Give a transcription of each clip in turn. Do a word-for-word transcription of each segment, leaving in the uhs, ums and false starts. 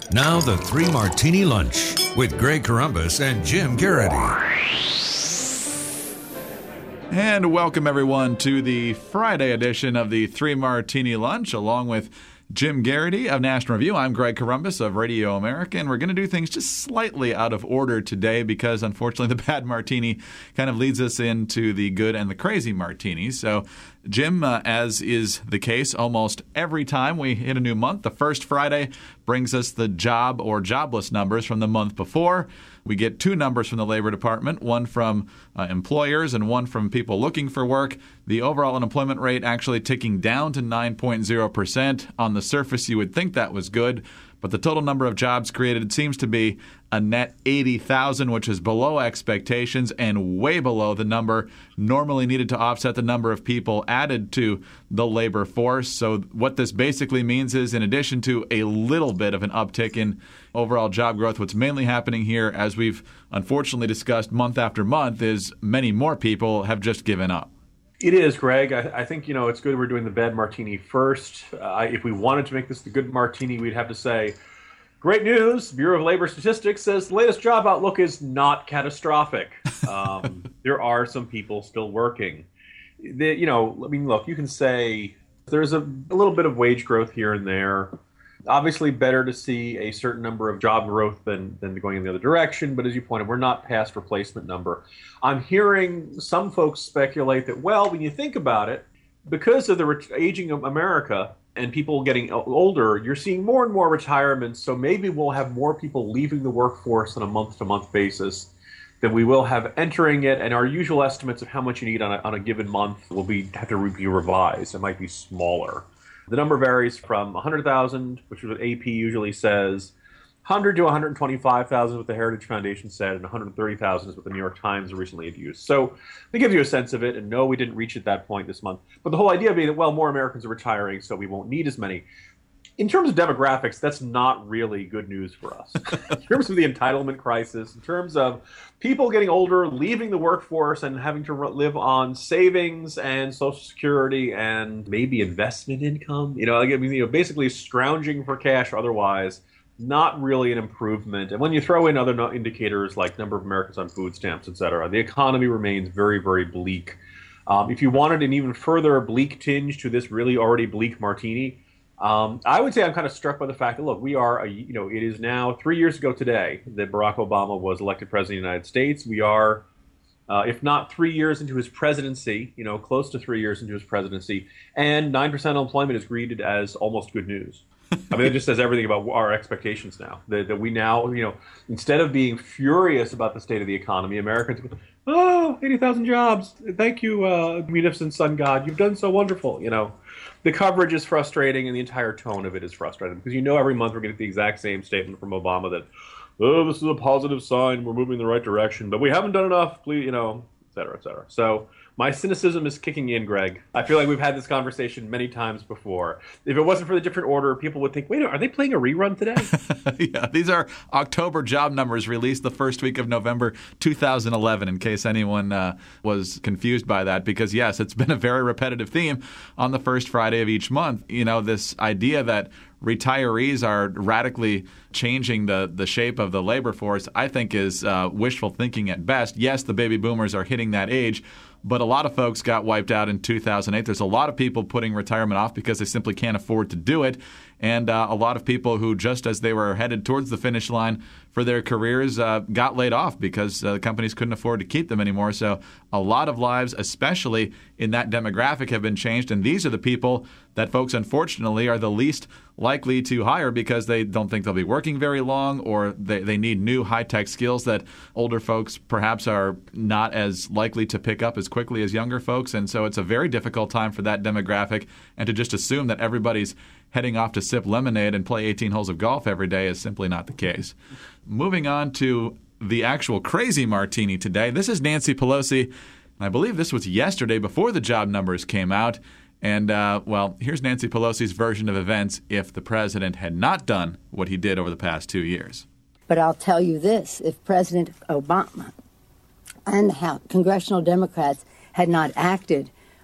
Now the Three Martini Lunch with Greg Corombos and Jim Garrity. And welcome everyone to the Friday edition of the Three Martini Lunch, along with Jim Garrity of National Review. I'm Greg Corombos of Radio America, and we're going to do things just slightly out of order today because, unfortunately, the bad martini kind of leads us into the good and the crazy martini. So, Jim, uh, as is the case almost every time we hit a new month, the first Friday brings us the job or jobless numbers from the month before. We get two numbers from the Labor Department, one from uh, employers and one from people looking for work. The overall unemployment rate actually ticking down to nine point zero percent. On the surface, you would think that was good, but the total number of jobs created seems to be a net eighty thousand, which is below expectations and way below the number normally needed to offset the number of people added to the labor force. So what this basically means is, in addition to a little bit of an uptick in overall job growth, what's mainly happening here, as we've unfortunately discussed month after month, is many more people have just given up. It is, Greg. I, I think, you know, it's good we're doing the bad martini first. Uh, if we wanted to make this the good martini, we'd have to say, great news, Bureau of Labor Statistics says the latest job outlook is not catastrophic. Um, there are some people still working. The, you know, I mean, look, you can say there's a, a little bit of wage growth here and there. Obviously better to see a certain number of job growth than, than going in the other direction. But as you pointed, we're not past replacement number. I'm hearing some folks speculate that, well, when you think about it, because of the re- aging of America and people getting older, you're seeing more and more retirements. So maybe we'll have more people leaving the workforce on a month-to-month basis than we will have entering it. And our usual estimates of how much you need on a, on a given month will be have to be revised. It might be smaller. The number varies from one hundred thousand, which is what A P usually says, one hundred to one hundred twenty-five thousand is what the Heritage Foundation said, and one hundred thirty thousand is what the New York Times recently had used. So it gives you a sense of it, and no, we didn't reach at that point this month. But the whole idea being that, well, more Americans are retiring, so we won't need as many. In terms of demographics, that's not really good news for us. In terms of the entitlement crisis, in terms of people getting older, leaving the workforce and having to live on savings and Social Security and maybe investment income, you know, I mean, you know, basically scrounging for cash or otherwise, not really an improvement. And when you throw in other no- indicators like number of Americans on food stamps, et cetera, the economy remains very, very bleak. Um, if you wanted an even further bleak tinge to this really already bleak martini, Um, I would say I'm kind of struck by the fact that, look, we are, a, you know, it is now three years ago today that Barack Obama was elected president of the United States. We are, uh, if not three years into his presidency, you know, close to three years into his presidency, and nine percent unemployment is greeted as almost good news. I mean, it just says everything about our expectations now. That, that we now, you know, instead of being furious about the state of the economy, Americans go, oh, eighty thousand jobs. Thank you, uh, munificent sun god. You've done so wonderful, you know. The coverage is frustrating, and the entire tone of it is frustrating because you know every month we're getting the exact same statement from Obama that, oh, this is a positive sign, we're moving in the right direction, but we haven't done enough, please, you know, et cetera, et cetera. So my cynicism is kicking in, Greg. I feel like we've had this conversation many times before. If it wasn't for the different order, people would think, wait, are they playing a rerun today? Yeah, these are October job numbers released the first week of November two thousand eleven, in case anyone uh, was confused by that. Because, yes, it's been a very repetitive theme on the first Friday of each month. You know, this idea that retirees are radically changing the, the shape of the labor force, I think is uh, wishful thinking at best. Yes, the baby boomers are hitting that age, but a lot of folks got wiped out in two thousand eight. There's a lot of people putting retirement off because they simply can't afford to do it. And uh, a lot of people who, just as they were headed towards the finish line for their careers, uh, got laid off because uh, companies couldn't afford to keep them anymore. So a lot of lives, especially in that demographic, have been changed. And these are the people that folks, unfortunately, are the least likely to hire because they don't think they'll be working very long, or they, they need new high-tech skills that older folks perhaps are not as likely to pick up as quickly as younger folks. And so it's a very difficult time for that demographic. And to just assume that everybody's heading off to sip lemonade and play eighteen holes of golf every day is simply not the case. Moving on to the actual crazy martini today. This is Nancy Pelosi. I believe this was yesterday before the job numbers came out. And, uh, well, here's Nancy Pelosi's version of events if the president had not done what he did over the past two years. But I'll tell you this, if President Obama and the House, congressional Democrats had not acted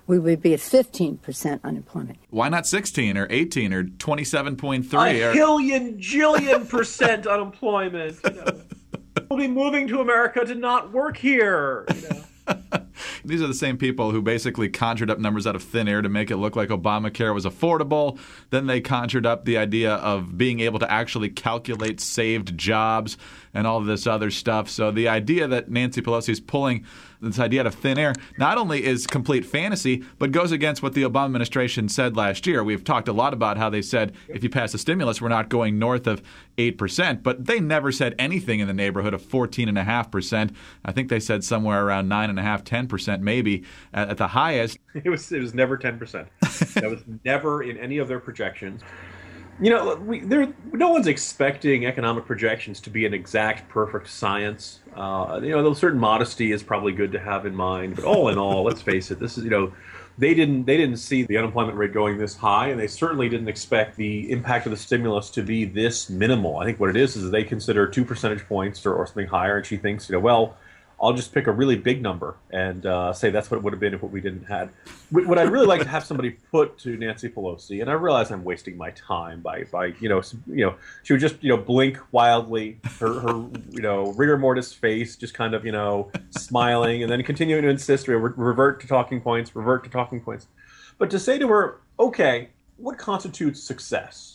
we would be at fifteen percent unemployment. Why not sixteen or eighteen or twenty-seven point three? A or... billion, jillion percent unemployment. You know. We'll be moving to America to not work here. You know. These are the same people who basically conjured up numbers out of thin air to make it look like Obamacare was affordable. Then they conjured up the idea of being able to actually calculate saved jobs and all of this other stuff. So the idea that Nancy Pelosi is pulling this idea out of thin air not only is complete fantasy, but goes against what the Obama administration said last year. We've talked a lot about how they said if you pass the stimulus, we're not going north of eight percent. But they never said anything in the neighborhood of fourteen point five percent. I think they said somewhere around nine point five, ten percent maybe at, at the highest. It was, it was never ten percent. That was never in any of their projections. You know, we, there, no one's expecting economic projections to be an exact, perfect science. Uh, you know, a certain modesty is probably good to have in mind. But all in all, let's face it, this is, you know, they didn't they didn't see the unemployment rate going this high, and they certainly didn't expect the impact of the stimulus to be this minimal. I think what it is is they consider two percentage points or, or something higher, and she thinks, you know, well, I'll just pick a really big number and uh, say that's what it would have been if what we didn't had. What I'd really like to have somebody put to Nancy Pelosi, and I realize I'm wasting my time by, by you know, you know, she would just, you know, blink wildly, her, her you know, rigor mortis face, just kind of, you know, smiling, and then continuing to insist, re- revert to talking points, revert to talking points. But to say to her, okay, what constitutes success?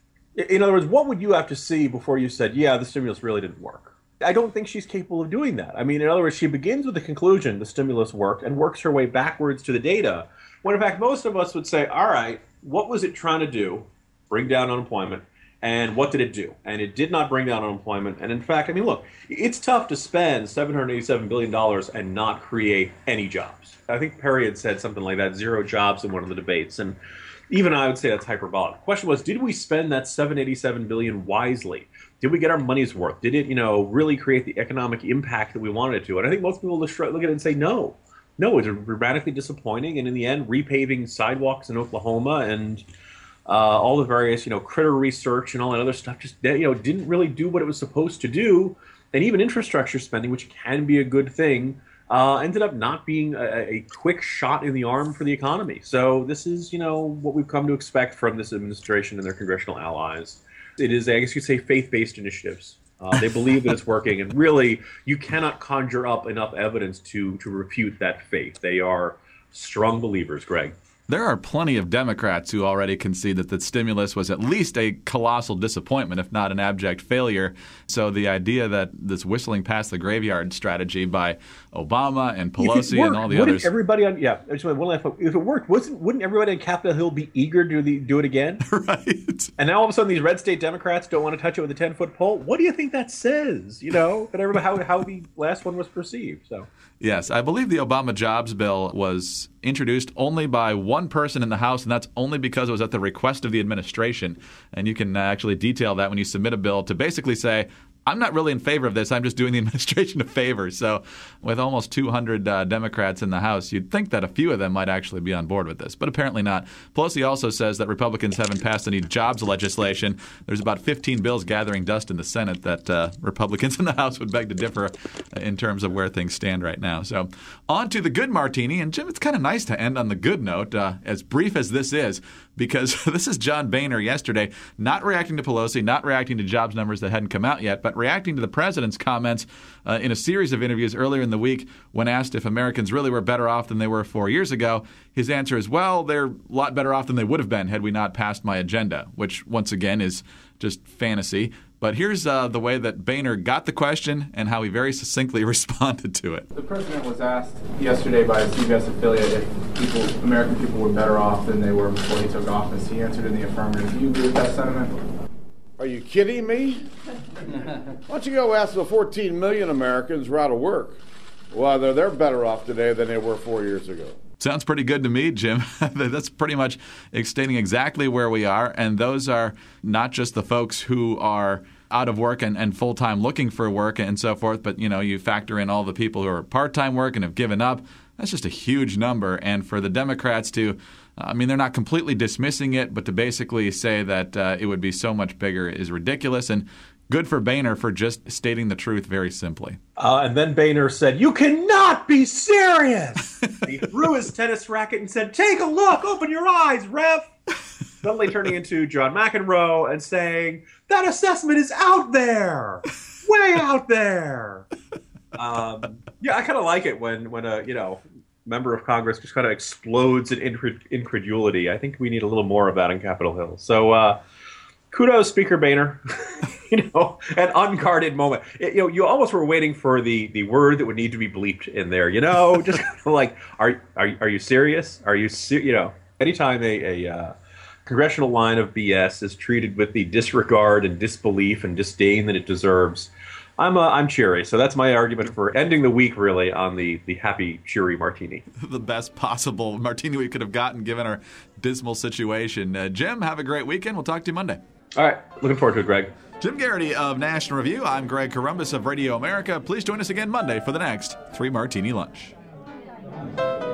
In other words, what would you have to see before you said, yeah, the stimulus really didn't work? I don't think she's capable of doing that. I mean, in other words, she begins with the conclusion the stimulus worked and works her way backwards to the data, when in fact most of us would say, all right, what was it trying to do? Bring down unemployment. And what did it do? And it did not bring down unemployment. And in fact, I mean, look, it's tough to spend seven hundred eighty-seven billion dollars and not create any jobs. I think Perry had said something like that, zero jobs in one of the debates. And even I would say that's hyperbolic. The question was, did we spend that seven hundred eighty-seven billion dollars wisely? Did we get our money's worth? Did it, you know, really create the economic impact that we wanted it to? And I think most people look at it and say, no. No, it's radically disappointing. And in the end, repaving sidewalks in Oklahoma and uh, all the various, you know, critter research and all that other stuff just, you know, didn't really do what it was supposed to do. And even infrastructure spending, which can be a good thing, uh, ended up not being a, a quick shot in the arm for the economy. So this is, you know, what we've come to expect from this administration and their congressional allies. It is, I guess you'd say, faith-based initiatives. Uh, they believe that it's working, and really, you cannot conjure up enough evidence to to refute that faith. They are strong believers, Greg. There are plenty of Democrats who already concede that the stimulus was at least a colossal disappointment, if not an abject failure. So the idea that this whistling past the graveyard strategy by Obama and Pelosi worked, and all the wouldn't others. Everybody on yeah, I just want one last point. If it worked, wasn't wouldn't everybody on Capitol Hill be eager to do, the, do it again? Right. And now all of a sudden these red state Democrats don't want to touch it with a ten-foot pole. What do you think that says? You know, that everybody how how the last one was perceived. So. Yes, I believe the Obama jobs bill was introduced only by one person in the House, and that's only because it was at the request of the administration. And you can actually detail that when you submit a bill to basically say, I'm not really in favor of this. I'm just doing the administration a favor. So with almost two hundred uh, Democrats in the House, you'd think that a few of them might actually be on board with this, but apparently not. Pelosi also says that Republicans haven't passed any jobs legislation. There's about fifteen bills gathering dust in the Senate that uh, Republicans in the House would beg to differ in terms of where things stand right now. So on to the good martini. And Jim, it's kind of nice to end on the good note, uh, as brief as this is, because this is John Boehner yesterday, not reacting to Pelosi, not reacting to jobs numbers that hadn't come out yet, but reacting to the president's comments uh, in a series of interviews earlier in the week when asked if Americans really were better off than they were four years ago. His answer is, well, they're a lot better off than they would have been had we not passed my agenda, which once again is just fantasy. But here's uh, the way that Boehner got the question and how he very succinctly responded to it. The president was asked yesterday by a C B S affiliate if people, American people were better off than they were before he took office. He answered in the affirmative. Do you agree with that sentiment? Are you kidding me? Why don't you go ask the fourteen million Americans who are out of work whether they're better off today than they were four years ago? Sounds pretty good to me, Jim. That's pretty much stating exactly where we are. And those are not just the folks who are out of work and, and full-time looking for work and so forth, but, you know, you factor in all the people who are part-time work and have given up. That's just a huge number. And for the Democrats to, I mean, they're not completely dismissing it, but to basically say that uh, it would be so much bigger is ridiculous. And Good for Boehner for just stating the truth very simply. Uh, and then Boehner said, "You cannot be serious." He threw his tennis racket and said, "Take a look, open your eyes, ref." Suddenly turning into John McEnroe and saying, "That assessment is out there, way out there." Um, yeah, I kind of like it when, when a, you know, member of Congress just kind of explodes in incred- incredulity. I think we need a little more of that on Capitol Hill. So, uh, kudos, Speaker Boehner. You know, an unguarded moment. It, you know, you almost were waiting for the, the word that would need to be bleeped in there. You know, just kind of like, are are are you serious? Are you ser-? You know, anytime a a uh, congressional line of B S is treated with the disregard and disbelief and disdain that it deserves, I'm uh, I'm cheery. So that's my argument for ending the week really on the the happy cheery martini. The best possible martini we could have gotten given our dismal situation. Uh, Jim, have a great weekend. We'll talk to you Monday. All right, looking forward to it, Greg. Jim Garrity of National Review. I'm Greg Corombos of Radio America. Please join us again Monday for the next Three Martini Lunch.